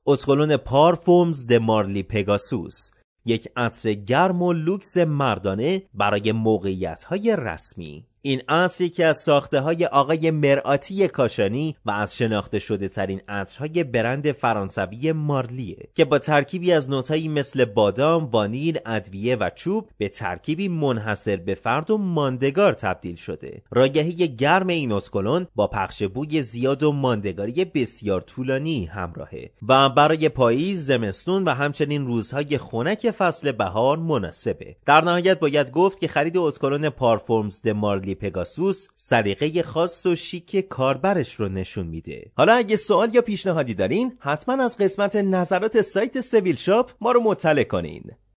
اسکلون پارفومز د مارلی پگاسوس، یک عطر گرم و لوکس مردانه برای موقعیت‌های رسمی. این عطر یکی از ساخته‌های آقای مرآتی کاشانی و از شناخته شده ترین عطرهای برند فرانسوی مارلیه که با ترکیبی از نوتایی مثل بادام، وانیل، ادویه و چوب به ترکیبی منحصر به فرد و ماندگار تبدیل شده. رایحه گرم این اسکلون با پخش بوی زیاد و ماندگاری بسیار طولانی همراهه و برای پاییز، زمستون و همچنین روزهای خنک فصل بهار مناسبه. در نهایت باید گفت که خرید اسکلون پارفومز د مارلی پگاسوس سلیقه خاص و شیک کاربرش رو نشون میده. حالا اگه سوال یا پیشنهادی دارین حتما از قسمت نظرات سایت سویل شاپ ما رو مطلع کنین.